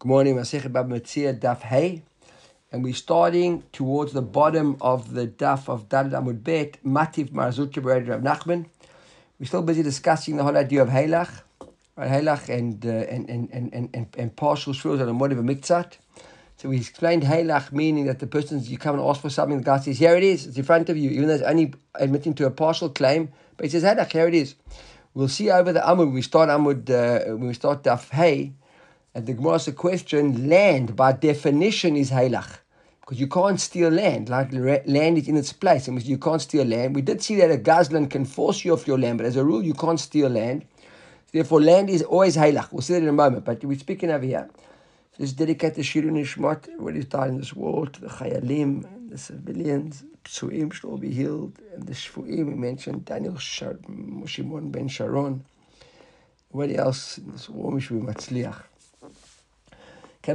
Good morning, Masechet Baba Metzia, Daf Hey, and we're starting towards the bottom of the Daf of Daled Amud Bet, Mativ Mar Zutra B'Rei Rav Nachman. We're still busy discussing the whole idea of Heilach, right? Heilach and partial shvuos on a motive of Miktzat. So we explained Heilach meaning that the person, you come and ask for something, the guy says, here it is, it's in front of you, even though it's only admitting to a partial claim, but he says, Heilach, here it is. We'll see over the Amud, when we start Daf Hey, and the Gemara asks a question, land by definition is Heilach. Because you can't steal land. Like land is in its place. And you can't steal land. We did see that a Gazlan can force you off your land, but as a rule, you can't steal land. Therefore, land is always Heilach. We'll see that in a moment. But we're speaking over here. So this is dedicated to Shiru Nishmat, everybody who's died in this world, to the Chayalim, the civilians, Psuim should all be healed. And the Shfuim, we mentioned Daniel Shimon ben Sharon. Everybody else in this war, we should be Matzliach. So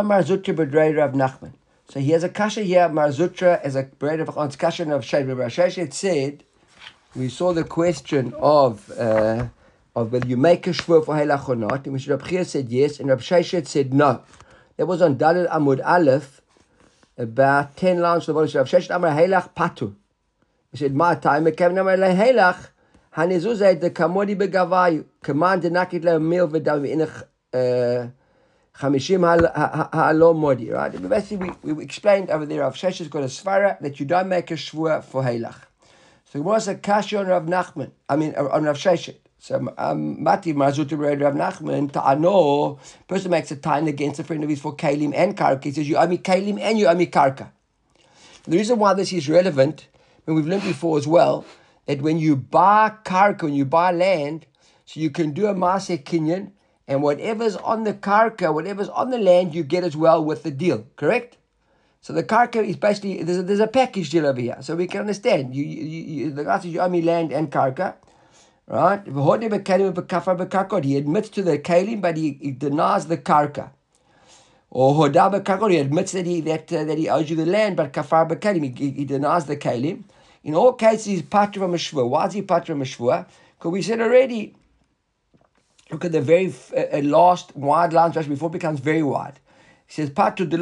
he has a kasha here, Mar Zutra, as a bread of kasha of Shai. Rabbi Shai said, we saw the question of whether you make a shvur for Heilach or not, and Rabbi Chia said yes, and Rabbi Shai said no. That was on Daled Amud Aleph, about 10 lines of the bottom. Rabbi Shai Amar Heilach Patu. He said, my time, Kevin Amar Heilach, Hanezuzay the Kamodi Begavayu, command the Nakit Le Mil Vedam in Chamishim ha'alo modi, right? Basically, we explained over there, Rav Sheshes got a svara that you don't make a shvua for Heilach. So it was a kasha on Rav Nachman, on Rav Sheshes. So Mati Marzuta B'Rei Rav Nachman, ta'ano, person makes a time against a friend of his for Kalim and Karka. He says, you owe me Kalim and you owe me Karka. The reason why this is relevant, and we've learned before as well, that when you buy Karka, when you buy land, so you can do a Maaseh Kinyan, and whatever's on the karka, whatever's on the land, you get as well with the deal. Correct? So the karka is basically, there's a package deal over here. So we can understand. The guy says, you owe me land and karka. Right? He admits to the kalim, but he denies the karka. Or hoda b'karkod, he admits that he owes you the land, but kafar b'kalim, he denies the kalim. In all cases, he's patra meshvua. Why is he patra meshvua? Because we said already, look at the very last wide lines before it becomes very wide. He says,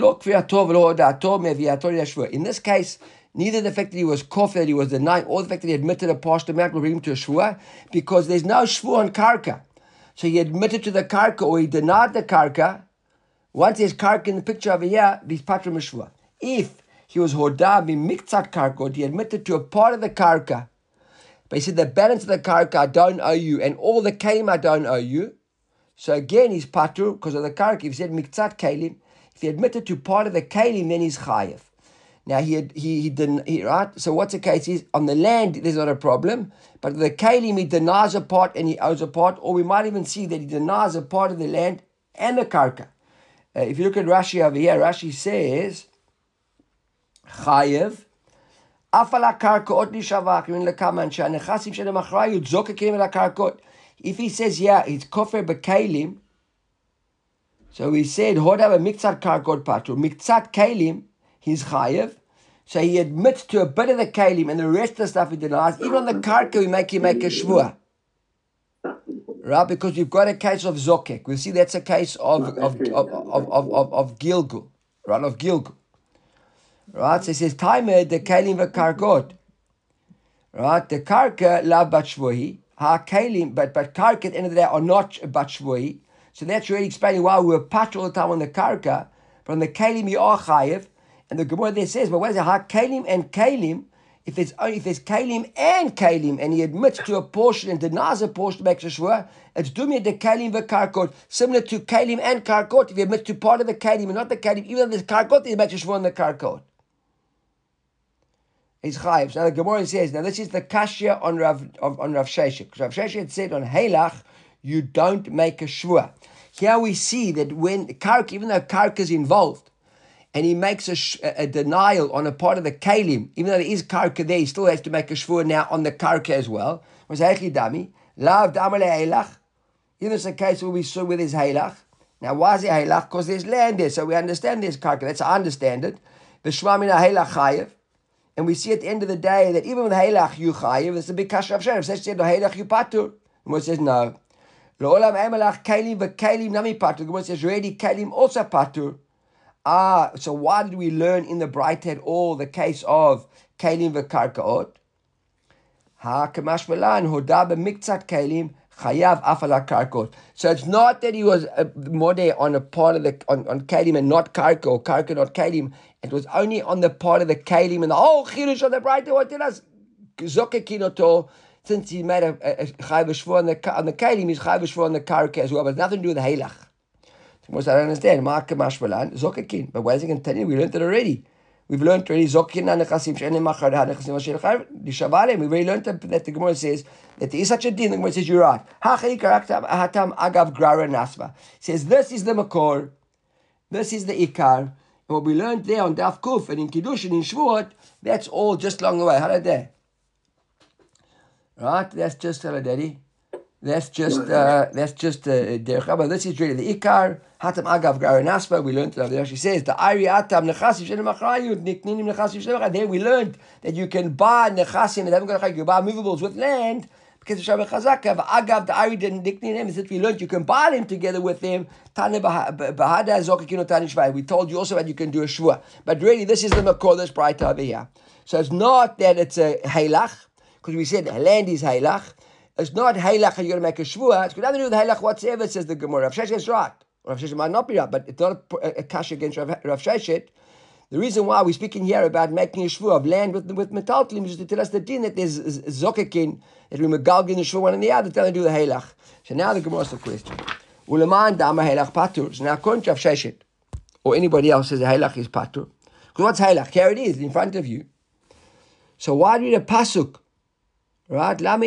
in this case, neither the fact that he was kofir, that he was denying, or the fact that he admitted a partial amount will bring him to a shvua, because there's no shvua on karka. So he admitted to the karka, or he denied the karka. Once there's karka in the picture over here, he's patra meshvua. If he was hoda miktzat karka, he admitted to a part of the karka, but he said the balance of the karka I don't owe you, and all the kalim I don't owe you. So again, he's patur because of the karka. If he said miktzat kalim, if he admitted to part of the kalim, then he's chayev. Now he didn't, right? So what's the case is on the land there's not a problem, but the kalim he denies a part and he owes a part, or we might even see that he denies a part of the land and the karka. If you look at Rashi over here, Rashi says chayev. If he says, yeah, it's kofir b'kalim, so he said, hodava miktzat karkot patru, miktzat kalim, he's chayev, so he admits to a bit of the kalim and the rest of the stuff he denies. Even on the karka, we make a shvua. Right? Because we've got a case of zokek. We'll see that's a case of Gilgul. Right? Of Gilgul. Right, so it says, Taimed the kalim v'karkot. Right, the karka la batshvohi, ha kalim, but karka at the end of the day are not batshvohi. So that's really explaining why we were patch all the time on the karka, but on the kalim you are chayev. And the Gemara there says, but what is it? Ha kalim and kalim, if there's kalim and he admits to a portion and denies a portion, makes a shvua, it's dumya the kalim v'karkot, similar to kalim and karkot. If he admits to part of the kalim and not the kalim, even though there's karkot, he makes a shvua on the karkot. He's chayiv. So the Gemara says, now this is the kashya on Rav Sheshet. Rav Sheshet had said on Heilach, you don't make a shvua. Here we see that when karka, even though karka is involved, and he makes a denial on a part of the kalim, even though there is karka there, he still has to make a shvua now on the karka as well. Was heichli dami lav damale Heilach? Even it's a case where we saw with his Heilach. Now why is it Heilach? Because there's land there, so we understand there's karka. That's how I understand it. The shvamina Heilach chayev. And we see at the end of the day that even with Heilach you chayiv, it's a big kasha of Shem. It says no Heilach you patur. And what says no. L'olam emelach kalim v'kalim nami patur. The Gemara says already kalim also patur. So why did we learn in the Brighthead all the case of kalim v'karkaot? Ha kamash malan hoda b'miktzat kalim chayav afala karkot. So it's not that he was modeh on a part of the on kalim and not karka, or karka not kalim. It was only on the part of the kalim, and the whole chidush of the Brighthead. What did us zokekinoto? Since he made a chayv shvur on the kalim, he's chayv shvur on the karka as well, but nothing to do with the halach. I don't understand. But what is he going to tell you? We learned it already. We've learned already. We've already learned that the Gemara says that there is such a din. The Gemara says you're right. It says this is the makor, this is the ikar, and what we learned there on Daf Kuf and in Kiddush and in Shvuot, that's all just along the way. How there? Right? That's just Daddy. That's just derech. But this is really the ikar. Hatam agav gar nasba. We learned that she says the ari atam nechasiv shenem achrayut nikninim nechasiv shenem achrayut. There we learned that you can buy nechasim and haven't got you buy movables with land because of Shabbat Chazaka. Agav the ari didn't nikninim. Is that we learned you can buy them together with them. Tane bahada zokakino tani shvai. We told you also that you can do a shvua. But really, this is the makor that's bright over here. So it's not that it's a haylach because we said land is haylach. It's not haylach, you're going to make a shvua. It's got nothing to do with haylach whatsoever, says the Gemara. Rav Sheshet is right. Rav Sheshet might not be right, but it's not a kash against Rav Sheshet. The reason why we're speaking here about making a shvua of land with metaltlim is to tell us the din that there's zokekin, that we megalgin the shvua one and the other, tell them to do the haylach. So now the Gemara asks the question. Uleman dama haylach patur. So now according to Rav Sheshet, or anybody else says the haylach is patur. Because what's haylach? Here it is, in front of you. So why do you read a pasuk? Right? Because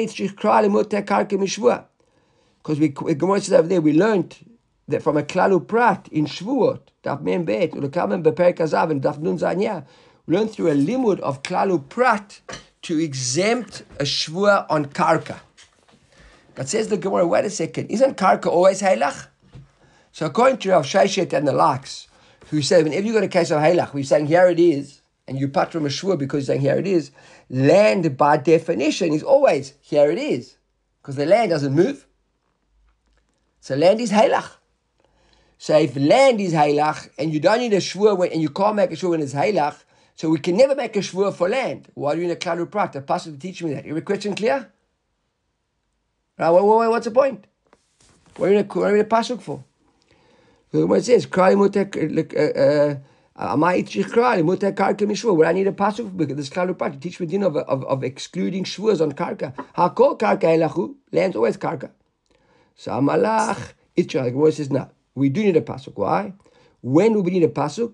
we Gemara says over there, we learned that from a klalu prat in Shvuot, Daf Mem Bet, Ulekamen Beperek Hazav and Daf Nun Zanya, we learned through a limud of klalu prat to exempt a shvua on karka. But says the Gemara, wait a second, isn't karka always haylach? So according to Rav Sheshet and the likes, who say whenever you got a case of haylach, we're saying here it is, and you pat from a shvua because you're saying here it is, land by definition is always here it is, because the land doesn't move. So land is haylach. So if land is haylach and you don't need a shvua and you can't make a shvua when it's haylach, so we can never make a shvua for land. Why are you in a klalu prat? The pastor to teach me that. Your question clear? Right, what's the point? What are you in a pasuk for? What it says, where I need a pasuk because this klalu prat to teach me din of excluding shvuas on karka. Hakol karka elachu, land's always karka. So amalach itcha. The Gemara says no. We do need a pasuk. Why? When do we need a pasuk?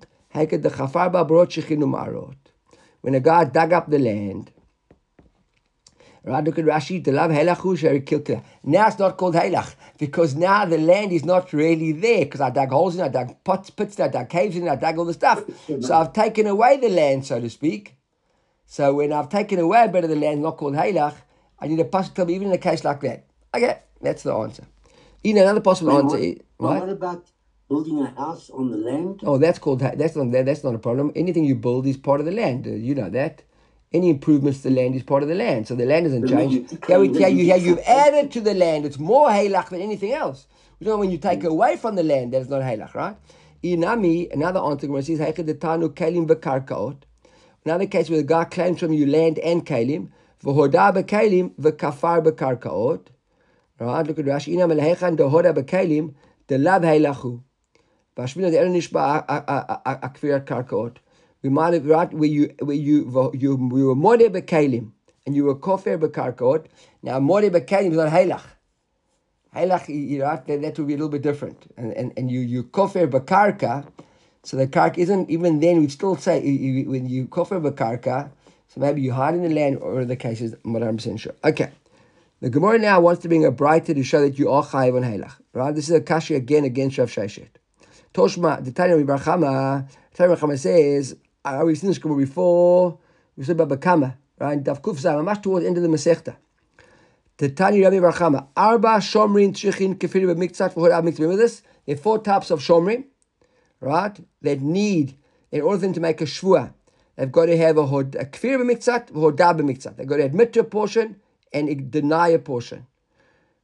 When a guy dug up the land. Right, look at Rashi. Now it's not called haylach because now the land is not really there because I dug holes in it, I dug pits, I dug caves in it, I dug all the stuff. So I've taken away the land, so to speak. So when I've taken away a bit of the land, not called haylach, I need a pasuk to tell me even in a case like that. Okay, that's the answer. Another possible answer is what about building a house on the land? Oh, that's not a problem. Anything you build is part of the land. You know that. Any improvements to the land is part of the land, so the land doesn't change. You've added to the land. It's more haylach than anything else. You know when you take away from the land, that is not haylach, right? Inami, another answer says kalim v'karkaot. Another case where the guy claims from you land and kalim v'hoda b'kalim v'kafar b'karkaot. Right? Look at Rashi. Inam elhechan dehoda b'kalim delav haylachu. Bashmina the nishba akfirat karkaot. We might have right where you were modeh b'kalim and you were kofir b'karkaot. Now modeh b'kalim is not haylach. Haylach, that would be a little bit different. And you kofir b'karka, so the karka isn't even then. We'd still say when you kofir b'karka, so maybe you hide in the land, or in the cases, I'm not 100% sure. Okay, the Gemara now wants to bring a brighter to show that you are chayiv on haylach. Right, this is a kashi again against Rav Sheshet. Toshma the Tanya Bar Chama says. We've seen this before. We said about Bakama, right? Daf Kuf Zayim, much towards the end of the Masechta. The Tani Rabbi Bar Chama, Arba Shomrin Tzrichin Kefiri B'Miktzat V'Hoda B'Miktzat. Remember this? There are 4 types of Shomrim, right? That need, in order for them to make a Shvua, they've got to have a Kefiri B'Miktzat V'Hoda B'Miktzat. They've got to admit to a portion and deny a portion,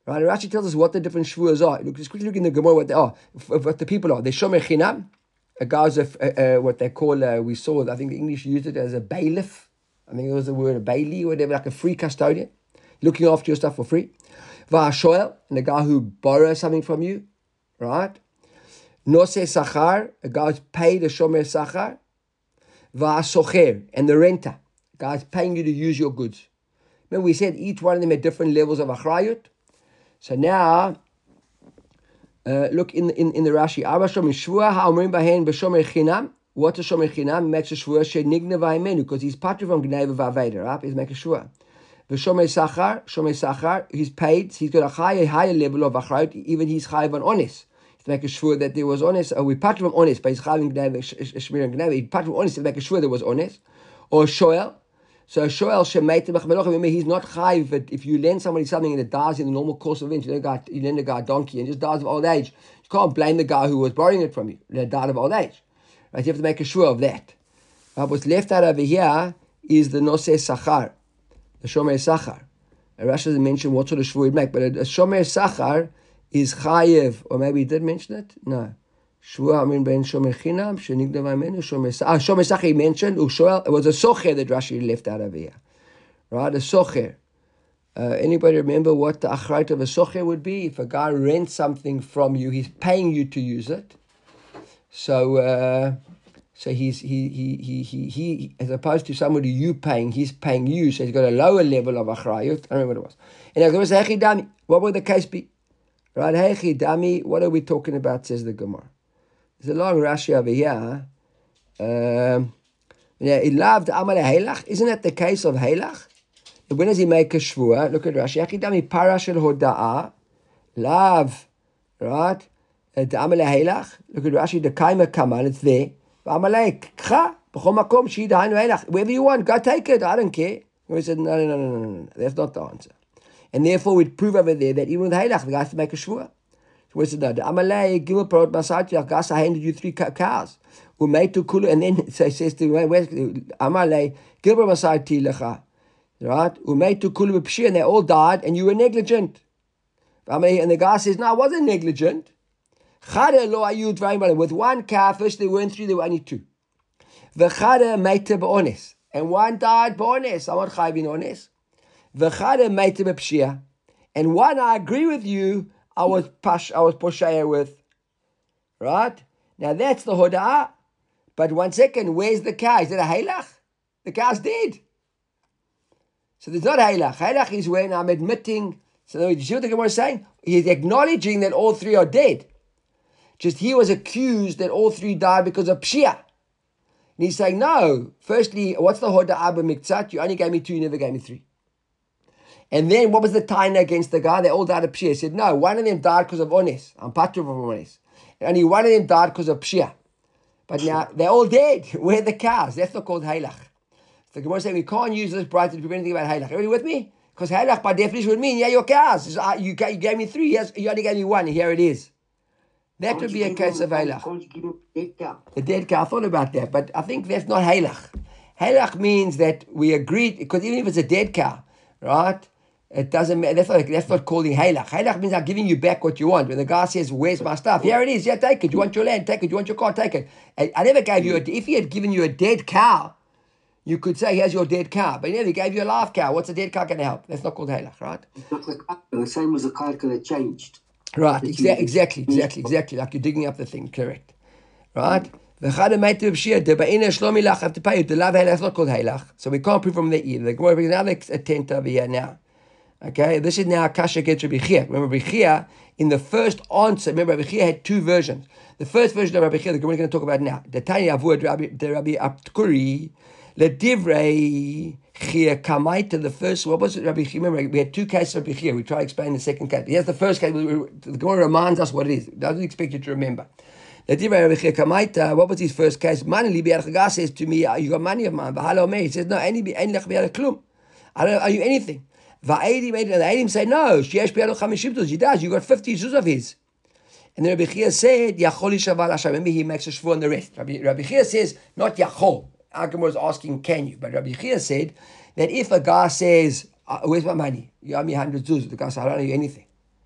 Right? Rashi tells us what the different shvuas are. Look, just quickly look in the Gemara what they are, what the people are. They're shomer chinam. A guy's what they call, we saw, I think the English used it as a bailiff. I think it was the word a bailey or whatever, like a free custodian, looking after your stuff for free. Va'ashoel, and a guy who borrows something from you, right? Noseh sachar, a guy who's paid a shomer sachar. Va'asocher, and the renter, a guy who's paying you to use your goods. Remember we said each one of them had different levels of achrayut. So now, look in the Rashi. Arba shomer shvua ha'omrim bahen b'shomer chinam. What's a shomer chinam? He makes a shvua she'nigna v'ayimenu, because he's patri from gneva v'aveda, right? He's making a shvua. The shomer sachar, he's paid. He's got a higher level of achrayut. Even he's chayav on honest. He's making sure that there was honest. Or we patri from honest, but he's chayav gneva shmir and gneva. He patri from honest to make sure there was honest. Or shoel. So shoel shemait b'chmelocha. Remember, he's not chayiv. If you lend somebody something and it dies in the normal course of events, you lend a guy a donkey and just dies of old age, you can't blame the guy who was borrowing it from you. They died of old age. Right? You have to make a sure of that. What's left out over here is the noseh sachar, the shomer sachar. Rashi doesn't mention what sort of shvur he'd make, but a shomer sachar is chayiv, or maybe he did mention it. No. Shvua amin ben shomer chinam shenigdav amenu shomer sachar he mentioned. Ushoel, it was a socher that Rashi left out over here, right? A socher. Anybody remember what the achrayut of a socher would be? If a guy rents something from you, he's paying you to use it. So he as opposed to somebody you paying, he's paying you. So he's got a lower level of achrayut. I don't remember what it was. And I was saying, hechi dami. What would the case be? Right? Hechi dami. What are we talking about? Says the Gemara. There's a long Rashi over here. He loved Amal Heilach. Isn't that the case of Heilach? When does he make a shvua? Look at Rashi. Yachidami parashel hoda'a. Love. Right? The Amal Heilach. Look at Rashi. The kaima kaman. It's there. Amalei kcha. B'chol makom shida hainu Heilach. Wherever you want, go take it. I don't care. We said, no. That's not the answer. And therefore, we'd prove over there that even with Heilach, the guy has to make a shvua. We said, no, the Amalei gimel parot masati gas. I handed you 3 cows. We made to kulu, and then so he says to Amalei gimel masati lecha, right? We made to kulu b'pshir, and they all died, and you were negligent. And the guy says, no, I wasn't negligent. With 1 cow, first there weren't 3, there were only 2. V'chada meita b'ones, and 1 died b'ones. I'm not chayiv in ones. V'chada meita b'pshir, and 1 I agree with you. I was poshaya with, right? Now that's the hoda'ah. But 1 second, where's the cow? Is it a haylach? The cow's dead. So there's not haylach. Haylach is when I'm admitting. So you see what the Gemara is saying? He's acknowledging that all 3 are dead. Just he was accused that all 3 died because of pshia. And he's saying, no. Firstly, what's the hoda'ah b'miktzat? You only gave me 2, you never gave me 3. And then what was the taina against the guy? They all died of pshia. He said, no, 1 of them died because of ones. I'm patru from ones. And only 1 of them died because of pshia. But now they're all dead. Where are the cows? That's not called haylach. So the Gemara is saying we can't use this bright to prove anything about haylach. Everybody with me? Because haylach by definition would mean, yeah, your cows. You gave me 3. Yes, you only gave me 1. Here it is. That would be a case of haylach. The dead cow. I thought about that, but I think that's not haylach. Haylach means that we agreed, because even if it's a dead cow, right? It doesn't matter. That's not calling haylach. Haylach means I'm giving you back what you want. When the guy says, "Where's my stuff?" Here it is. Yeah, take it. You want your land? Take it. You want your car? Take it. I never gave you if he had given you a dead cow, you could say, "Here's your dead cow." But he never gave you a live cow. What's a dead cow going to help? That's not called haylach, right? It's not the same as the karka that changed. Right. Exactly. Like you're digging up the thing. Correct. Right. Have to pay you. The love haylach is not called haylach, so we can't prove from there either. The Gemara brings another attempt over here now. Okay, this is now Kasha against Rabbi Chia. Remember, Rabbi Chia, in the first answer, remember, Rabbi Chia had 2 versions. The first version of Rabbi Chia, the Gemara is going to talk about now. The Tanya Avud, Rabbi Aptkuri, Ledivrei Chia Kamaita, the first, what was it, Rabbi Chia? Remember, we had 2 cases of Rabbi Chia. We try to explain the second case. Here's the first case. The Gemara reminds us what it is. It doesn't expect you to remember. Ledivrei Rabbi Chia Kamaita, what was his first case? Manili Bi'archaga says to me, you got money of mine. He says, no, I don't owe you anything. Va'edim, and the Edim say, no, sheyesh b'yado 50 zuz. He does. You got 50 zuz of his. And then Rabbi Chia said, Yachol yishaval Hashem. Remember, he makes a shvur on the rest. Rabbi Chia says, not Yachol. Agam was asking, can you? But Rabbi Chia said that if a guy says, where's my money? You owe me 100 zuz. The guy says, I don't owe you anything.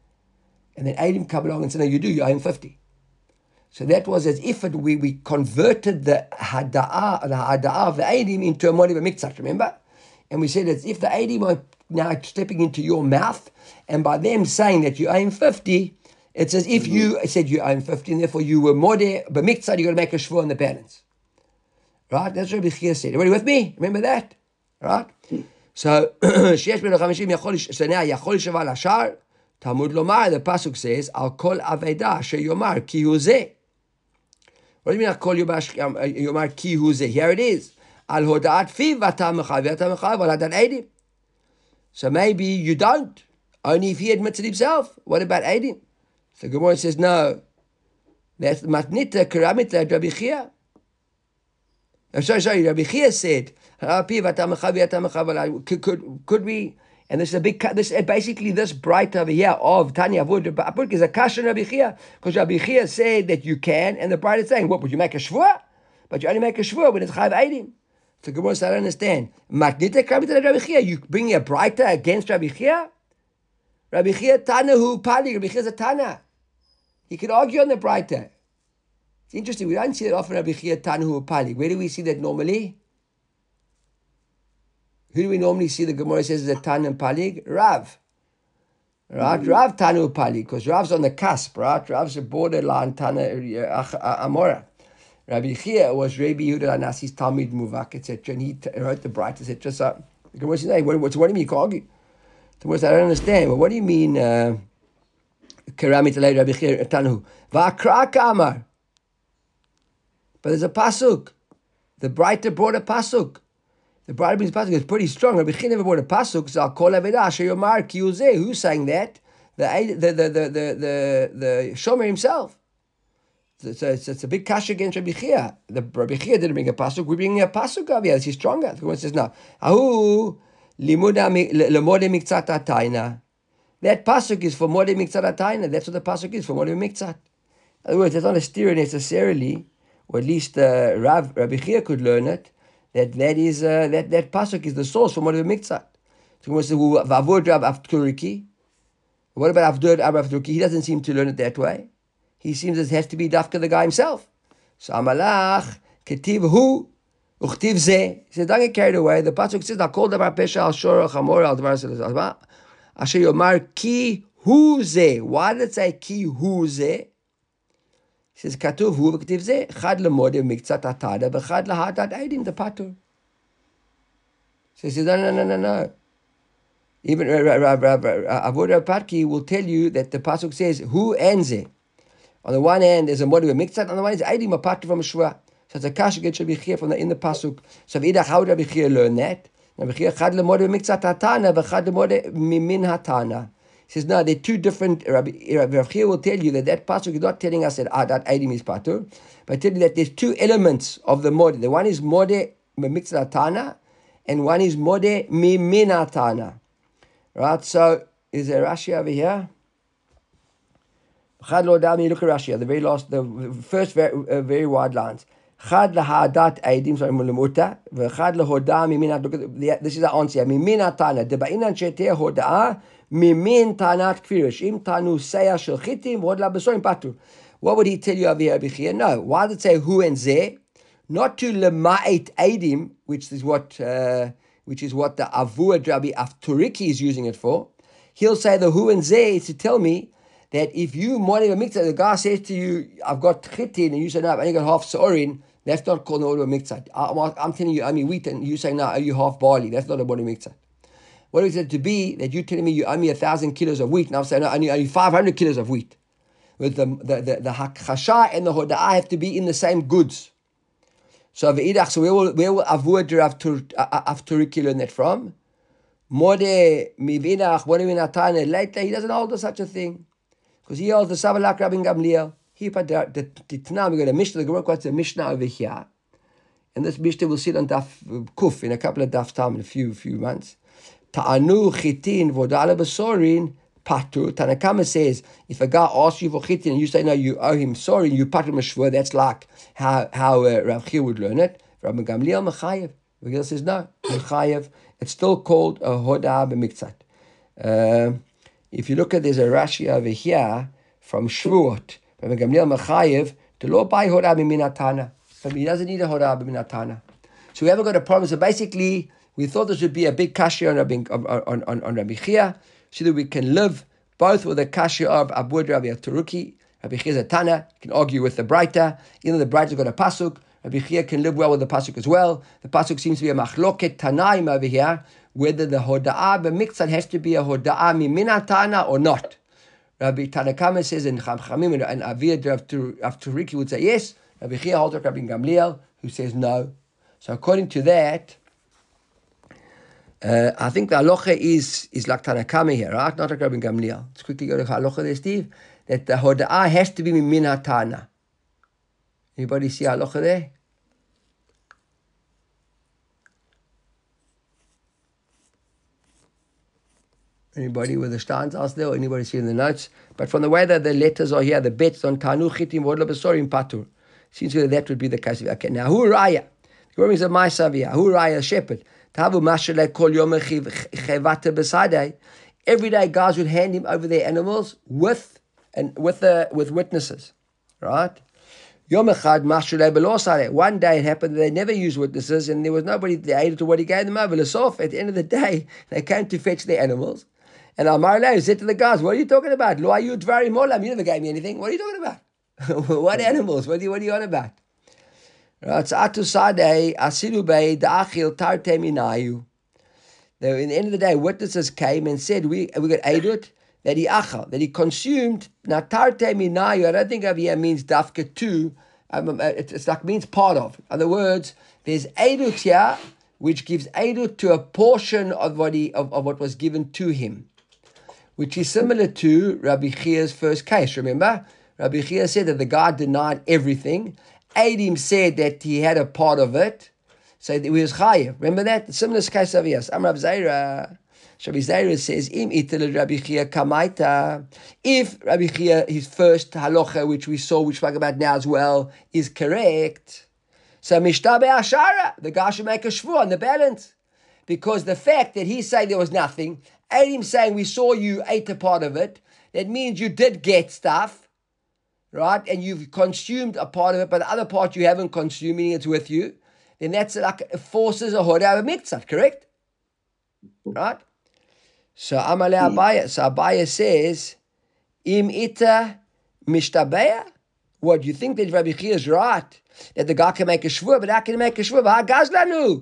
And then Eidim come along and say, no, you do, you owe him 50. So that was as if we converted the hada'ah of the Eidim into a Modi B'Miktzat, remember? And we said it's if the Eidim are now stepping into your mouth, and by them saying that you owe him 50, it's as if you said you owe him 50, and therefore you were Modi B'Miktzat, you got to make a shvur on the balance. Right? That's what Rabbi Chia said. Everybody with me? Remember that? Right? So, so now Yachol Sheva Lashar, Talmud Lomar, the Pasuk says, Al Kol Aveda Sheyomar Ki Hu Zeh. What do you mean Al Kol Yomar Ki Hu Zeh? Here it is. Al Hodaat Fiv V'Atam Mechav V'Atam Mechav V'Adan Eidim. So maybe you don't, only if he admits it himself. What about Eidim? So Gemara says, no, that's Matnita Karamita Rabbi Chia. Sorry, Rabbi Chia said, could we, and this is a big, basically this bright over here of Tanya Avud is a kasha Rabbi Chia, because Rabbi Chia said that you can, and the bright is saying, what, would you make a shvur? But you only make a shvur when it's Chav Eidim. So Gemara said, I don't understand. Rabbi Chia, you bring a brighter against Rabbi Chia? Rabbi Chia Tana hu Pali, Rabbi Chia is a Tana. He could argue on the brighter. It's interesting, we don't see that often, Rabbi Chia Tanahu Pali. Where do we see that normally? Who do we normally see the Gemara says is a Tan and Pali? Rav. Right? Rav Tanahu Pali, because Rav's on the cusp, right? Rav's a borderline Tana Amora. Rabbi Chia was Rabbi Yehuda Nasi's Talmid Muvak, etc., and he wrote the bright, etc. So the Gemara says, hey, what do you mean you can argue? The Gemara says, I don't understand. Well, what do you mean, Karamit Alei Rabbi Chia Tanahu? Va'akra Kamar. But there's a pasuk. The brighter brought a pasuk. The brighter brings pasuk. It's pretty strong. Rabbi Chia never brought a pasuk. So I'll call Aveda Sheyomar Ki Hu Zeh. Who's saying that? The Shomer himself. So it's a big kash against Rabbi Chia. The Rabbi Chia didn't bring a pasuk. We're bringing a pasuk over here. He's stronger. The one says no. Ahu limuda lemode miktzat atayna. That pasuk is for mode miktzat atayna. That's what the pasuk is for mode miktzat. In other words, it's not a steer necessarily. Or at least Rabbi Chia could learn it, that pasuk is the source from what we miktzat. So we say, Vavod Rav Avturiki. What about Avdud Rav Avturiki? He doesn't seem to learn it that way. He seems it has to be Dafka the guy himself. So Amalach, Ketiv Hu, Uchtiv Zeh. He says, don't get carried away. The pasuk says, I called Davar Pesha al Shor Chamor al Davar Selazah. Asher Yomar Ki Hu Zeh. Why did it say Ki Hu Zeh? He says, Katuv hu v'ktiv zeh, chad lemode miktzat atada, v'chad lahadat eidim, the patur. So he says, no. Even Avod Rav Patki will tell you that the pasuk says, hu and zeh. On the one hand, there's a mode of miktzat, on the one hand, eidim, a patur from a shua. So it's a kash against Rabbi Chia in the pasuk. So how did Rabbi Chia learn that? Rabbi Chia, chad lemode miktzat atana, v'chad lemode mimin hatana. He says, no, they're two different. Rabbi Chia will tell you that pasuk is not telling us that Eidim is patur, but telling you that there's two elements of the mode. The one is mode mitzratana, and one is mode miminatana. Right? So, is there Rashi over here? Chad lo dami, look at Rashi, the very last, the first very wide lines. Chad lahadat Eidim, sorry, mulemuta, v'chad lahoda miminat. Look at this is the answer. Miminatana. Debainan sheteh hodaa. Mimin tanat kfirish im tanu seya shel chitim v'od la besorim patu. What would he tell you over here, Rabbi Chia? No. Why did it say hu and zeh? Not to lema'et eidim, which is what the Avud Rabbi Avturiki is using it for. He'll say the hu and zeh is to tell me that if you morning a miktzah, the guy says to you, I've got chitin, and you say no, I've only got half sorin. That's not called an order of miktzah. I'm telling you, I mean wheat, and you say no, are you half barley? That's not a order of miktzah. What is it to be that you're telling me you owe me 1,000 kilos of wheat, and I'm saying no, I need 500 kilos of wheat? With the hakasha and the hoda'ah have to be in the same goods. So where will Avud Rav Avturiki learn that from? Mode mivinach, mode minatane. Later he doesn't hold to such a thing, because he holds the Savalak Rabbi Gamliel. He put the Tana. We got a Mishnah. The Gemara quotes a Mishnah over here, and this Mishnah will sit on Daf Kuf in a couple of Daf time in a few months. Ta'anu chitin vodala besorin patu. Tanakama says, if a guy asks you for chitin and you say no, you owe him sorin, you patu meshvur. That's like how Rav Chia would learn it. Rabbi Gamliel mechayev. Rabbi Gamliel says no, mechayev. It's still called a hoda b'miktzat. if you look at, there's a Rashi over here from Shvuot, from Gamliel Machayev, to lo buy hora minatana. So he doesn't need a hora minatana. So we haven't got a problem. So basically, we thought there should be a big kasha on Rabbi Chia, so that we can live both with the kasha of Abud Rabbi Turuki. Rabbi Chia is a Tana, can argue with the Braita. Even though the Braita's got a pasuk, Rabbi Chia can live well with the pasuk as well. The pasuk seems to be a machloket Tanaim over here, whether the hoda'ah b'miktzat has to be a hoda'ah minatana or not. Rabbi Tanakama says in Chamchamim and Aviyad of Turiki would say yes. Rabbi Chia holds like Rabbi Gamliel, who says no. So according to that, I think the halacha is like Tanakama here, right? Not like Rabbi Gamliel. Let's quickly go to halacha there, Steve. That the hoda'ah has to be minatana. Anybody see halacha there? Anybody with the stanzas there, or anybody see in the notes? But from the way that the letters are here, the bets on Tanu Chitim Vodla Besorim Patur, seems that would be the case. Okay, now who Raya? The Gemara is a Ma'asavia. Who Raya? Shepherd. Tavu Mashalek Kol Yom Chevata Besadei. Every day, guys would hand him over their animals with witnesses, right? Yom Echad Mashalek Belosadei. One day it happened that they never used witnesses, and there was nobody that aided to what he gave them over. Lesof. At the end of the day, they came to fetch their animals. And Amar Lei said to the guys, "What are you talking about? Lo ayu dvarim olam. You never gave me anything. What are you talking about? What animals? What are you on about?" Right? Atu sadei asilu bei da'achil tarte minayu. In the end of the day, witnesses came and said, "We got aidut that he achal, that he consumed." Now tarte minayu, I don't think over here means dafka two. It's like means part of. In other words, there's aidut here, which gives aidut to a portion of what was given to him, which is similar to Rabbi Chia's first case. Remember, Rabbi Chia said that the guy denied everything. Adim said that he had a part of it, so he was chayiv. Remember that? The similar case over here. Am Rav Zaira. Rabbi Zaira says, "Im itel Rabbi Chia kamaita." If Rabbi Chia, his first halacha, which we spoke about now as well, is correct, so mishtabe ashara, the guy should make a shvur on the balance, because the fact that he's saying there was nothing, Adim saying we saw you ate a part of it, that means you did get stuff, right? And you've consumed a part of it, but the other part you haven't consumed, meaning it's with you. Then that's like it forces a hoda mitzvah, correct? Right? So Amale Abaya. So Abaya says, Im ita mishtabeya. What, you think that Rabbi Chia is right? That the guy can make a shvur, but I can make a shvur. Gazlanu.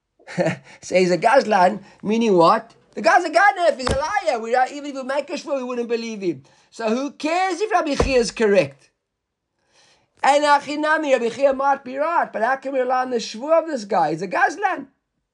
So he's a gazlan, meaning what? The guy's a gadner. If he's a liar, even if we make a shvur, we wouldn't believe him. So who cares if Rabbi Chia is correct? And Achinami, Rabbi Chia might be right, but how can we rely on the shvur of this guy? He's a gazlan.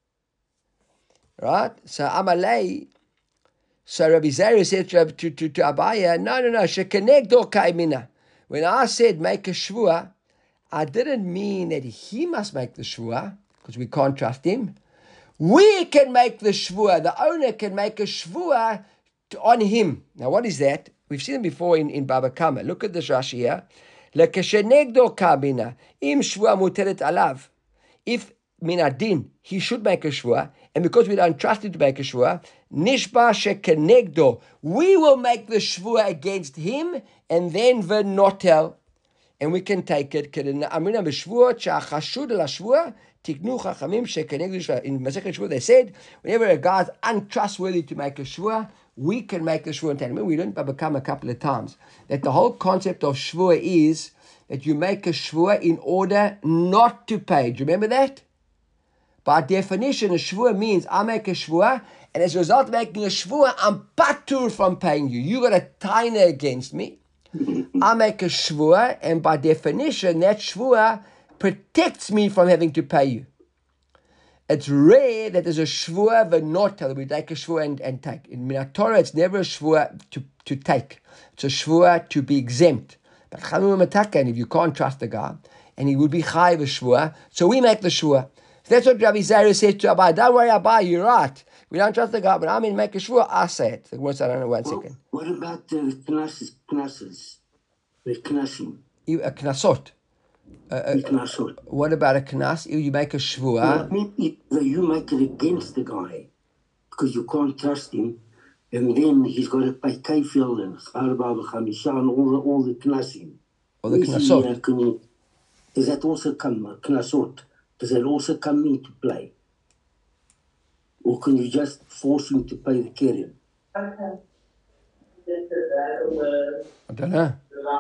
Right? So Amalei. So Rabbi Zera said to Abaya, no, shekenegdo kaimina. When I said make a shvua, I didn't mean that he must make the shvua, because we can't trust him. We can make the shvua. The owner can make a shvua on him. Now, what is that? We've seen it before in Baba Kama. Look at this Rashi here. Lekeshenegdo kabina im shvua muteret alav. If minadin, he should make a shvua, and because we don't trust him to make a shvua, nishba shekenegdo, we will make the shvua against him, and then v'notel, and we can take it. Amrina b'shvua shachashud la shvua tiknu chachamim shekenegdo shvua. In Masechet Shvua they said, whenever a guy's untrustworthy to make a shvua, we can make the shvua and take him. We learned Babakam a couple of times that the whole concept of shvua is that you make a shvua in order not to pay. Do you remember that? By definition, a shvua means I make a shvua, and as a result of making a shvua, I'm patur from paying you. You got a taina against me. I make a shvua, and by definition, that shvua protects me from having to pay you. It's rare that there's a shvua v'nota, that we take a shvua and take. In Torah, it's never a shvua to take. It's a shvua to be exempt. But and if you can't trust the guy, and he would be chayiv a shvua, so we make the shvua. So that's what Rabbi Zaira said to Abai. Don't worry, Abai, you're right. We don't trust the God, but I mean, make a shvur, I say it. The words I don't know, one second. What about the knasses? The knasim? A knasot. What about a knas? You make a shvur. Maybe you make it against the guy because you can't trust him, And then he's got to pay kefil and arba v'chamisha and all the knasim. All the knasot. Does that also come, knasot, does that also come into play? Or can you just force him to pay the keren? I don't know.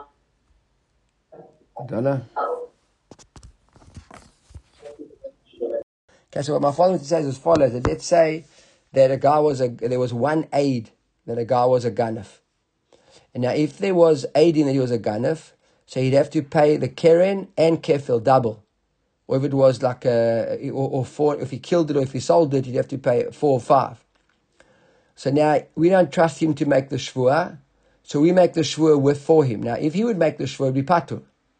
Okay, so what my father says is as follows. That let's say that there was one aid that a guy was a ganef. And now if there was aiding that he was a ganef, so he'd have to pay the keren and kefil double. Or if it was like or four, if he killed it or if he sold it, he'd have to pay 4 or 5. So now we don't trust him to make the shvuah, so we make the shvuah for him. Now if he would make the shvuah, it'd be patur.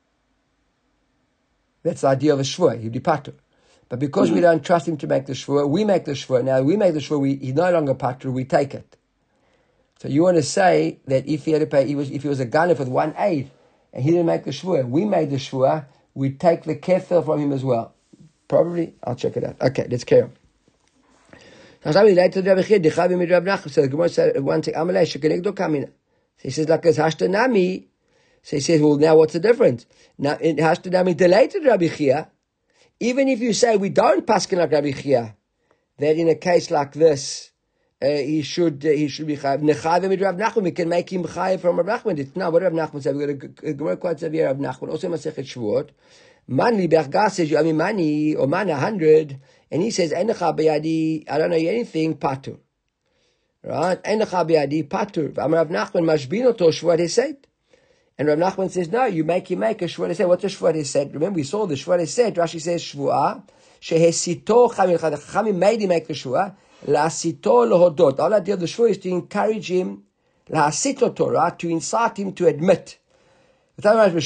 That's the idea of a shvuah, he'd be patur. But because we don't trust him to make the shvuah, we make the shvuah. Now we make the shvuah, he's no longer patur, we take it. So you want to say that if he had to pay, if he was a ganef with 1 aid, and he didn't make the shvuah, we made the shvuah, we take the kefil from him as well. Probably, I'll check it out. Okay, let's carry on. So the Gemara said one thing, he says like this hashtanami. So he says, well, now what's the difference? Now in hashtanami delated Rabbi Chia, even if you say we don't paskin like Rabbi Chia, that in a case like this, he should be chayav. Nechav with Rav Nachman, we can make him chayav from Rav Nachman. It's not what Rav Nachman said. We got a Gemara quite severe Rav Nachman. Also Masechet Shavuot. Manli Berga says you owe me money or man 100, and he says Enecha b'yadi. I don't know anything patur. Right? Enecha b'yadi patur. Rav Nachman mashbin oto shvuat hesed. And Rav Nachman says no. You make a shvuat hesed. What's a shvuat hesed? Remember we saw the shvuat hesed. Rashi says shvuah shehesito chamim. Chamim made him make the shvuah. La'asito lohodot. All idea of the shvuah is to encourage him, la'asito Torah, to incite him to admit. He says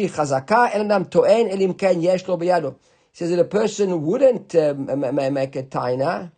that a person wouldn't make a taina,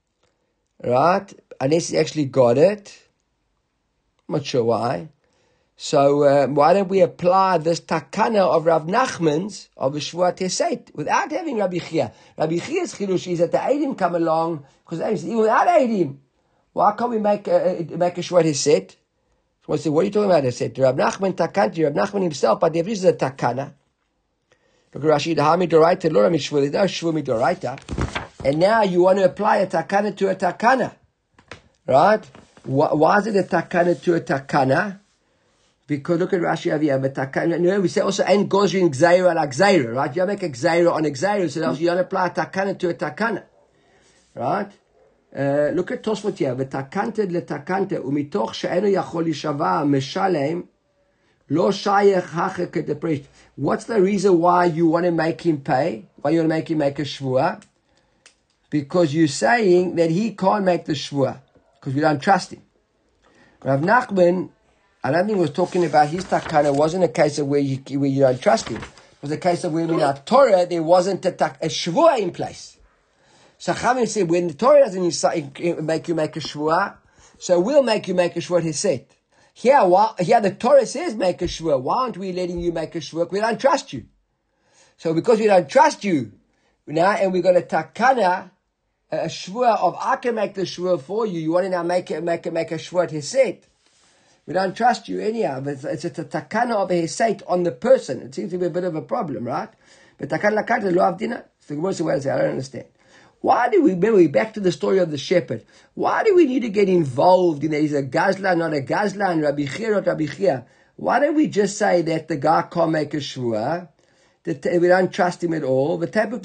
right, unless he actually got it. I'm not sure why. So why don't we apply this takana of Rav Nachman's of a shvuat hesed without having Rabbi Chia? Rabbi Chia's chidush is that the Eidim come along because even without Eidim, why can't we make a shvuat hesed? So I said, what are you talking about? I said, Rav Nachman takanti, Rav Nachman himself, but there is a takana. Look at Rashi, the Hami Doraita, Lora Mishvur, there's no Shvur Midoraita. And now you want to apply a takana to a takana. Right? Why is it a takana to a takana? Because look at Rashi over here, but takana, we say also, and gozrin gzaira la gzaira, right? You make a gzaira on a gzaira, so you don't apply a takana to a takana. Right? Look at Tosfot here. V'takante letakante umitoch she'enu yachol yishava meshalem lo shayech hachek the priest. What's the reason why you want to make him pay? Why you want to make him make a shvuah? Because you're saying that he can't make the shvuah because we don't trust him. Rav Nachman, I don't think was talking about his takana. Wasn't a case of where you don't trust him. It was a case of where in our Torah there wasn't a shvuah in place. So Chachamim said, when the Torah doesn't make you make a shvuah, so we'll make you make a shvuah hesed. Here the Torah says make a shvuah. Why aren't we letting you make a shvuah? We don't trust you. So because we don't trust you, now, and we've got a takana, a shvuah of I can make the shvuah for you. You want to now make a shvuah hesed. We don't trust you anyhow. But it's a takana of a hesed on the person. It seems to be a bit of a problem, right? But takana lakata lo avdina. So the Gemara says, I don't understand. Why do we back to the story of the shepherd? Why do we need to get involved in he's a gazlan, not a gazlan, Rabbi Chia, not Rabbi Chia? Why don't we just say that the guy can't make a shvuah, that we don't trust him at all?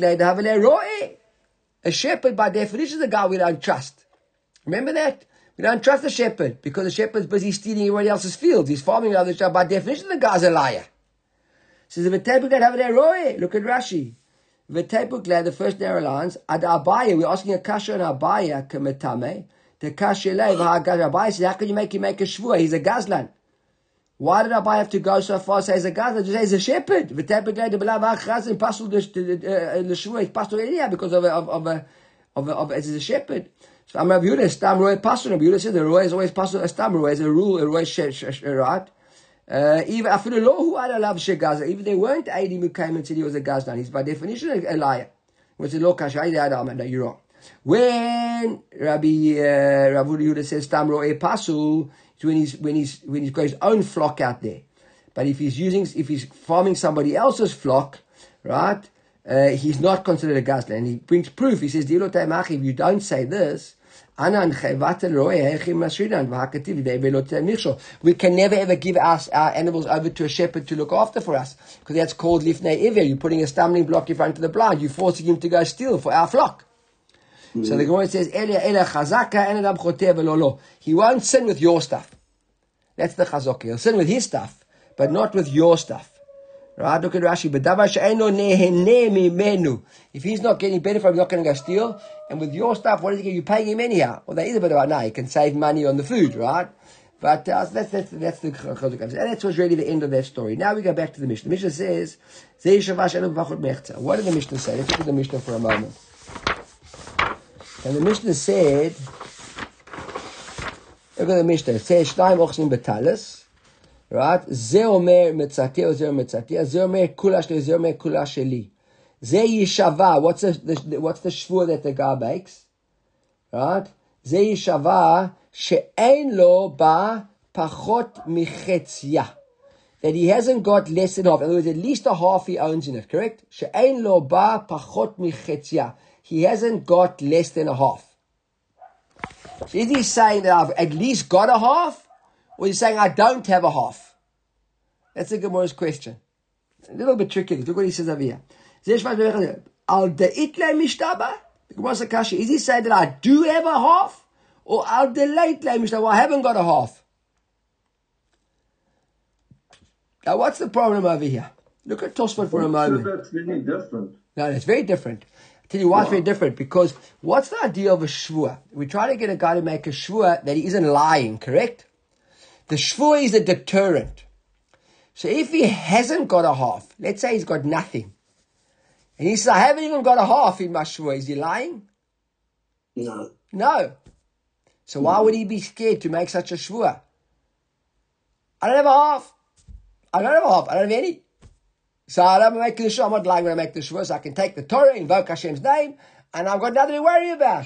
A shepherd, by definition, is a guy we don't trust. Remember that? We don't trust the shepherd because the shepherd's busy stealing everybody else's fields. He's farming other stuff. By definition, the guy's a liar. Says look at Rashi. The first narrow lines, Ad Abaya, we're asking a kasha on Abaya, Kametame, the kasha leiv, Abaya says, how can you make him make a shvuah? He's a gazlan. Why did Abaya have to go so far say he's a gazlan? Just say he's a shepherd. The typical the belav achazin pasul the shvuah, it's pasul anyhow because of as a shepherd. So I'm Rav Yehuda, Stam Roy pasul. Rav Yehuda says the Roy is always pasul, a Stam Roy is a rule, a Roy right? Even after the law, who had a love shegaza, even they weren't Eidim who came and said he was a gazlan. He's by definition a liar. What's the law kasha? No, you're wrong. When Rav Yehuda says Stam Ro'eh Pasul, it's when he's got his own flock out there. But if he's farming somebody else's flock, right, he's not considered a gazlan. And he brings proof. He says, if you don't say this, we can never ever give our animals over to a shepherd to look after for us, because that's called lifnei iver. You're putting a stumbling block in front of the blind. You're forcing him to go steal for our flock. So the Gemara says, he won't sin with your stuff. That's the chazaka. He'll sin with his stuff, but not with your stuff. Right? Look at Rashi. If he's not getting benefit from, he's not going to go steal. And with your stuff, what is he getting? You're paying him anyhow. Well, there is a bit of it now. He can save money on the food, right? But that's the chazaka. And that was really the end of that story. Now we go back to the Mishnah. The Mishnah says, what did the Mishnah say? Let's look at the Mishnah for a moment. And the Mishnah said, look at the Mishnah. It says, Shnayim ochsim betalis. Right? Ze omer metzati or ze omer metzati. Ze omer kula sheli, ze omer kula sheli. Ze yishava. What's the shvur that the guy makes? Right? Ze yishava she'ein lo ba pachot michetzia. That he hasn't got less than half. In other words, at least a half he owns in it. Correct? She'ein lo ba pachot michetzia. He hasn't got less than a half. So is he saying that I've at least got a half? Or he's saying I don't have a half? That's the Gemara's question. It's a little bit tricky. Look what he says over here. Al de'itle mishtaba? The Gemara's kasha. Is he saying that I do have a half? Or al de'itle mishtaba? I haven't got a half. Now what's the problem over here? Look at Tosfot for a moment. That's really different. No, it's very different. I'll tell you why it's very different. Because what's the idea of a shvua? We try to get a guy to make a shvua that he isn't lying, correct? The shvua is a deterrent. So if he hasn't got a half, let's say he's got nothing, and he says, I haven't even got a half in my shvua, is he lying? No. No. So why would he be scared to make such a shvua? I don't have a half. I don't have a half. I don't have any. So I'm making the shvua. I'm not lying when I make the shvua, so I can take the Torah, invoke Hashem's name, and I've got nothing to worry about.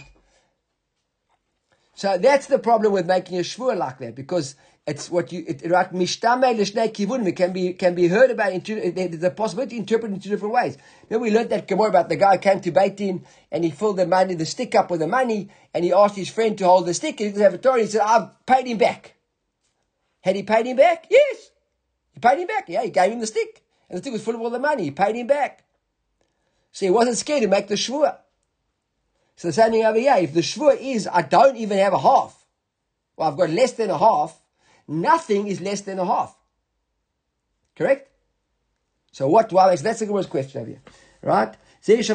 So that's the problem with making a shvua like that, because it's what you, right? Mishtame l'shnei kivunim. It can be heard about. There's a possibility to interpret in two different ways. Then we learned that Gemara about the guy who came to Beit Din and he filled the stick up with the money, and he asked his friend to hold the stick. He didn't have a Torah. He said, I've paid him back. Had he paid him back? Yes. He paid him back. Yeah, he gave him the stick. And the stick was full of all the money. He paid him back. So he wasn't scared to make the shvua. So the same thing over here. If the shvua is, I don't even have a half, well, I've got less than a half, nothing is less than a half. Correct? So what? Well, that's the Gemara's question over here. Right? Look at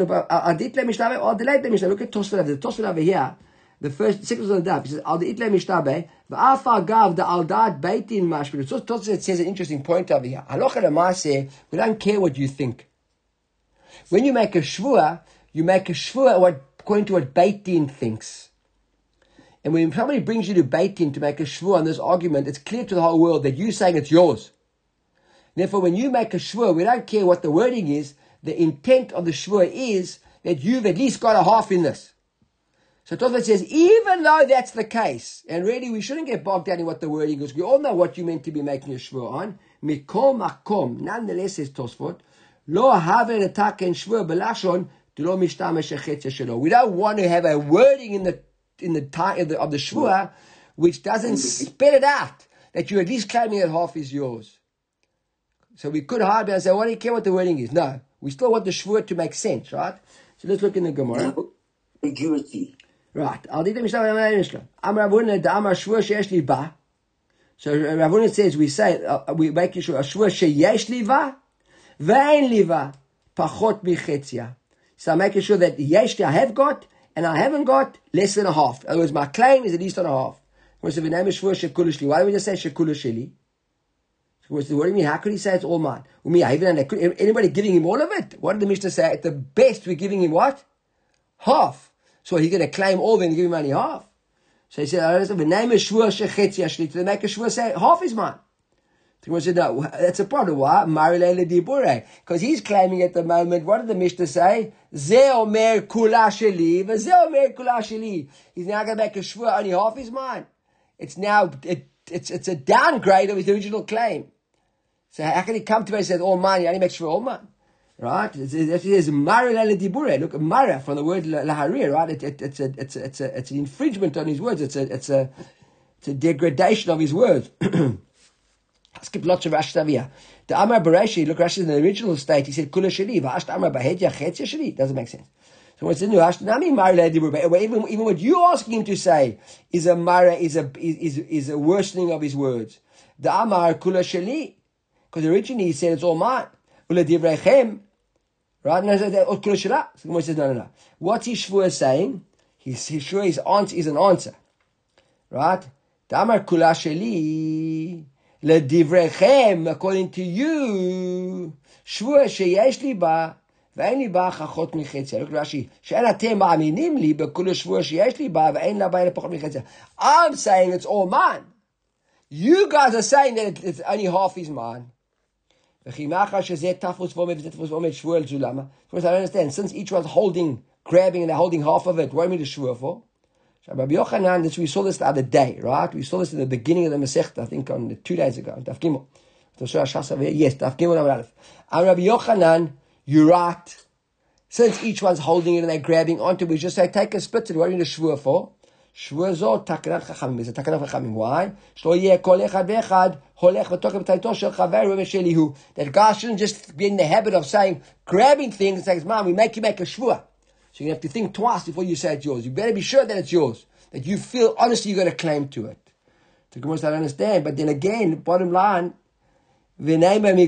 Tosfot over there. Tosfot over here, the second on the daf, he says, Al de'itle mishtabe, v'afa gav the al da'at beitin mashmir. Tosfot says an interesting point over here. Halacha l'maaseh, we don't care what you think. When you make a shvua according to what Beit Din thinks. And when somebody brings you to Beit Din to make a shvua on this argument, it's clear to the whole world that you're saying it's yours. Therefore, when you make a shvua, we don't care what the wording is. The intent of the shvua is that you've at least got a half in this. So Tosfot says, even though that's the case, and really we shouldn't get bogged down in what the wording is. We all know what you meant to be making a shvua on. Mikol makom. Nonetheless, says Tosfot, lo haver etaken shvua belashon. We don't want to have a wording in the of the shvua which doesn't spell it out that you're at least claiming that half is yours. So we could hardly and say, "Why do you care what the wording is?" No, we still want the shvua to make sense, right? So let's look in the Gemara. Ambiguity. Right. So Rav Huna says we make a shvua sheyesh liva ve'en liva pachot michetzia. So I'm making sure that yesh I have got, and I haven't got less than a half. In other words, my claim is at least on a half. Why don't we just say shekula sheli? What do you mean? How could he say it's all mine? Anybody giving him all of it? What did the Mishnah say? At the best, we're giving him what? Half. So he's going to claim all, then give him only half. So he said, the name is shvua shechetzi ashli. To make a shvua say half is mine. The Gemara said, no, that's a problem. Why? Because he's claiming at the moment, what did the Mishnah say? Ze omer kula sheli, v'ze omer kula sheli. He's now going to make a shvua only half his mind. It's now, it's a downgrade of his original claim. So how can he come to me and say, all mine, he only makes shvua all mine? Right? It's Mara Lele Dibure. Look, Mara from the word Laharir, right? It's an infringement on his words. It's a degradation of his words. I skip lots of Rashi. The Amar Barashi, look, Rashi in the original state, he said Kula Sheli, V'ashta Amar Bahedya Chetzya Sheli. Doesn't make sense. So what's in the Ashta Nami Mara Lele Dibure? Even what you're asking him to say is a Mara, is a worsening of his words. The Amar Kula Sheli, because originally he said it's all mine. Ula Divrechem. Right? No, Kula Shela. So he says, no. What's his shvua saying? He's sure his answer is an answer. Right? Damar Kula Sheli Ledivrechem, according to you, shvua sheyesh li ba, ve'en li ba chachot michetzia. Look at Rashi. She'en atem ma'aminim li be'kula shvua sheyesh li ba, ve'en la ba pachot michetzia. I'm saying it's all mine. You guys are saying that it's only half his mine. I understand. Since each one's grabbing, and they're holding half of it, what are we to shvua for? Rabbi Yochanan, we saw this the other day, right? We saw this in the beginning of the Masechta, I think on 2 days ago, Daf Gimel. Yes, Daf Gimel Amar Aleph. And Rabbi Yochanan, you're right. Since each one's holding it and they're grabbing onto it, we just say, take a split, what are we to shvua for? Shvua zo, takanat chachamim. It's a takanat chachamim. Why? Shlo yeh kol echad ve'echad, holech v'tokeh b'taito shel chaver v'shelihu. That God shouldn't just be in the habit of saying, grabbing things and saying, Mom, we make you make a shvua. So you have to think twice before you say it's yours. You better be sure that it's yours. That you feel honestly you're going to claim to it. The Gemara said, I understand. But then again, bottom line, why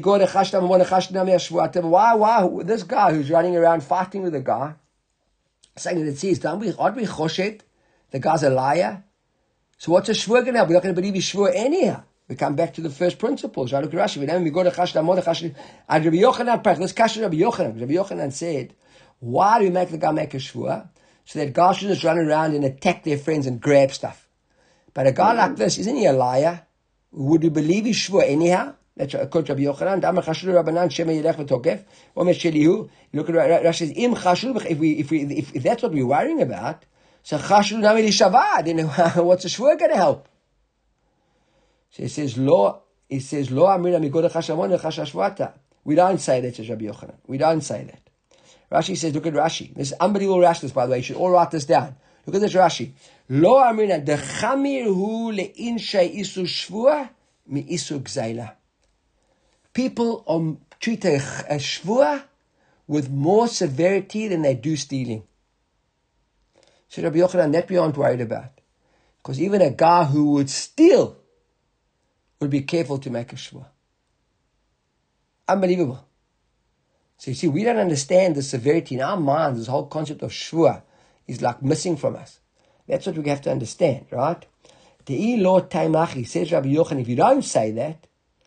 this guy who's running around fighting with the guy, saying that it says, aren't we choshet? The guy's a liar. So what's a shvur going to help? We're not going to believe his shvur anyhow. We come back to the first principles. Right? Look at Rashi. Let's catch Rabbi Yochanan. Rabbi Yochanan said, why do we make the guy make a shvur? So that guys shouldn't just run around and attack their friends and grab stuff. But a guy like this, isn't he a liar? Would we believe his shvur anyhow? That's according to Rabbi Yochanan. Look at Rashi. If that's what we're worrying about, so chashlu nami lishavad. Then what's a shvur going to help? So he says lo amrina migoda chashamon chashashvata. We don't say that, says Rabbi Yochanan. We don't say that. Rashi says, look at Rashi. This is unbelievable rashness, by the way. You should all write this down. Look at this Rashi. Lo amrina de chamir hu leinshe isu shvua mi isu gzeila. People treat a shvua with more severity than they do stealing. So Rabbi Yochanan, that we aren't worried about. Because even a guy who would steal would be careful to make a shvua. Unbelievable. So you see, we don't understand the severity in our minds. This whole concept of shvua is like missing from us. That's what we have to understand, right? The Lord Taimachi says, Rabbi Yochanan, if you don't say that,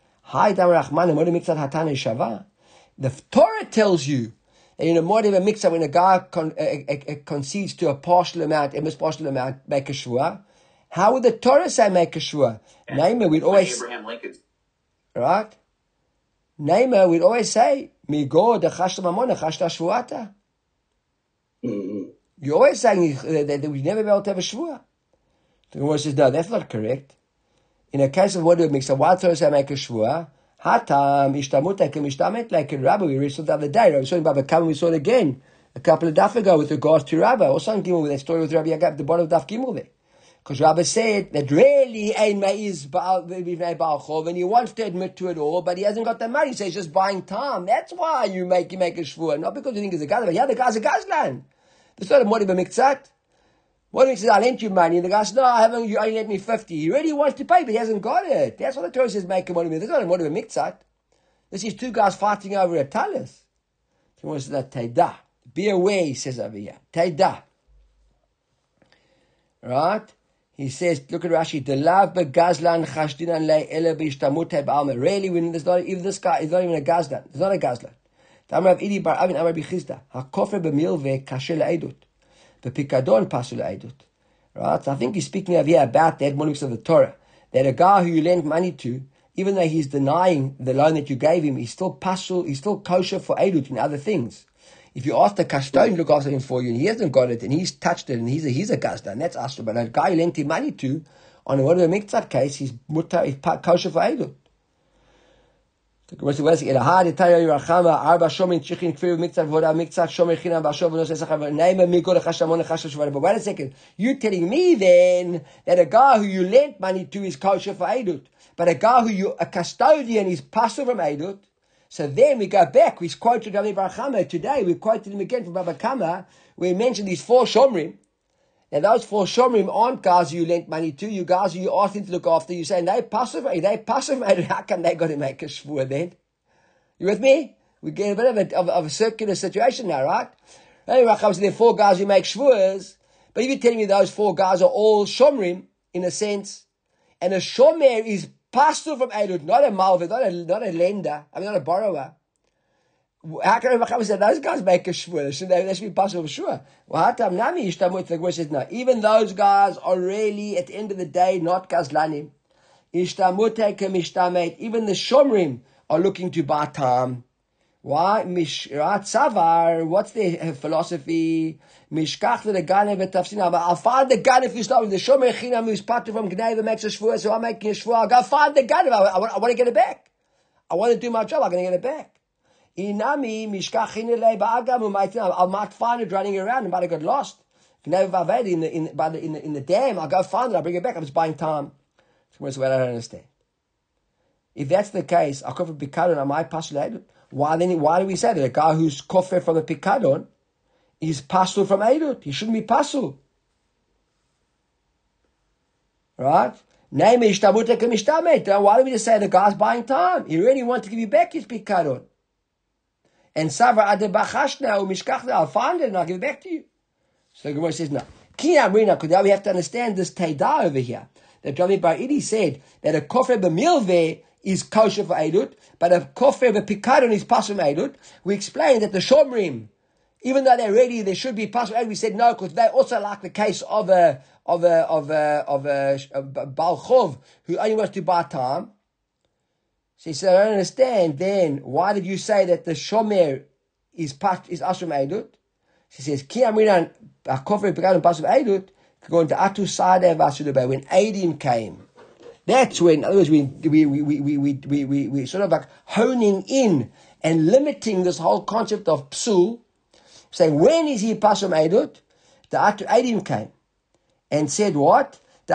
the Torah tells you that in a Moedim a mix-up, when a guy concedes to a partial amount, a partial amount, make a shvua. How would the Torah say make a shvua? Naima, we'd always... Abraham Lincoln. Right? Naima, we'd always say, Migo dechashta mamon dechashta shvuata. You're always saying that we've never been able to have a shvua. The Gemara says, no, that's not correct. In a case of what do we mix up, why Torah say make a shvua? Hatam ishtamut like a mishtamet like in Rabbah. We saw the other day. We saw in Baba Kama. We saw it again a couple of daf ago with regards to Rabbah. Also in Gimel with that story with Rabbi Yagab, the bottom of daf Gimel there. Because Rabbah said that really ein meiz Baal Chov, and he wants to admit to it all, but he hasn't got the money, so he's just buying time. That's why you make a shvua, not because you think he's a gazlan. Yeah, the guy's a gazlan. It's not a Moedim Miktzat. Moedim says, I lent you money, and the guy says, no, I haven't. You only lent me 50. He really wants to pay, but he hasn't got it. That's what the Torah says. Make a Moedim. There's not a Moedim Miktzat. This is two guys fighting over a talis. He wants to say that Teidah. Be aware, he says over here. Teidah. Right? He says, look at Rashi, the love begazlan chashdinan le ele b'ishtamut ba'alma. Really, when there's not even this guy, he's not even a gazlan. He's not a gazlan. Tamar Idi bar Avin Amar Bichizda. Hakofer b'milve kasher le'edut. B'pikadon pasul le'edut. Right? So I think he's speaking of here about the admonitions of the Torah. That a guy who you lend money to, even though he's denying the loan that you gave him, he's still pasul, he's still kosher for edut in other things. If you ask the custodian to look after him for you, and he hasn't got it, and he's touched it, and he's a gazda, and that's asur. But a guy you lent him money to, on a whatever miktzah case, he's kosher for edut. The Gemara says, "Name a But wait a second, you telling me then that a guy who you lent money to is kosher for edut, but a guy a custodian is pasul from edut." So then we go back. We quoted Rabbi Bar Chama today. We quoted him again from Rabbi Kama. We mentioned these 4 shomrim. Now those 4 shomrim aren't guys who you lent money to. You guys who you asked him to look after. You saying they passive. How come they got to make a shvur then? You with me? We get a bit of a circular situation now, right? Rabbi Bar Chama said there are 4 guys who make shvurs, but if you're telling me those 4 guys are all shomrim in a sense, and a shomer is pasul from edut, not a malved, not a lender, not a borrower. How can Rabbi Chama say those guys make a shvur? They should be pasul for sure. Well, Hatam Nami Ishtamut, the Gemara says no. Even those guys are really, at the end of the day, not gazlanim. Ishtamut kemishtamet. Even the shomrim are looking to buy time. Why? Mishrat Savar. What's their philosophy? Mishkach the Ganev v'tafsina. I'll find the Ganev who's not with the Shomer Chinam who's parted from Gneva makes a shvur, so I'm making a shvur. I'll go find the Ganev. I want to get it back. I want to do my job. I'm going to get it back. Inami Mishkach Chinelei Ba'agam. I might find it running around. It might have got lost. Gneva Vaved in the dam. I'll go find it. I'll bring it back. I'm just buying time. That's what I don't understand. If that's the case, I'll cover Pikadon. I might pass it. Why do we say that a guy who's kofir from a Pikadon is pasul from edut? He shouldn't be pasul. Right? Name ishtamut kemishtamet. Why do we just say the guy's buying time? He really wants to give you back his Pikadon. And Savar adebachashna umishkachna. I'll find it and I'll give it back to you. So the Gemara says no. Kinam rina, because now we have to understand this teidah over here. That Rabbi Bar Idi said that a kofir b'milveh is kosher for edut, but a kofir b'pikadon is pasul from edut. We explained that the shomrim, even though they're ready, they should be pasul from edut. We said no, because they also like the case of a Baal Chov who only wants to buy time. So he said, I don't understand. Then why did you say that the shomer is pasul from edut? She says, Ki amrinan a kofir b'pikadon pasul from edut. Going to Atu Sadeh Vasudabay when Adim came. That's when, in other words, we sort of like honing in and limiting this whole concept of psul, saying when is he pasul edut? The Atu Adim came and said what?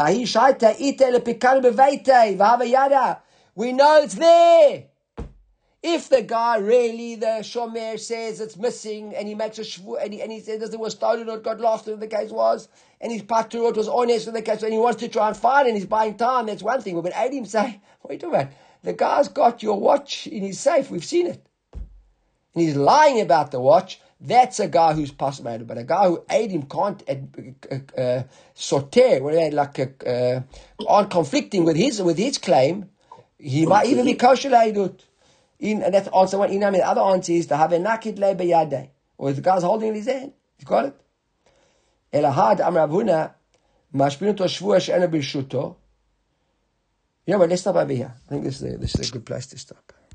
We know it's there. If the guy really, the shomer says it's missing, and he makes a shvu, and he says it was stolen or it got lost, whatever the case was, and his patur it was honest, whatever the case, and he wants to try and find it, and he's buying time, that's one thing. But when Adim say, what are you talking about? The guy's got your watch in his safe, we've seen it. And he's lying about the watch, that's a guy who's pasul. But a guy who Adim can't soter, aren't conflicting with his claim, he might even be kosher edut. And that's answer one. The other answer is to have a naked le beyadei, or the guy's holding it in his hand. He's got it. Elahad Amar Avuna mashpinu to shvua she'ena b'shuto. Yeah, but let's stop over here. I think this is a good place to stop.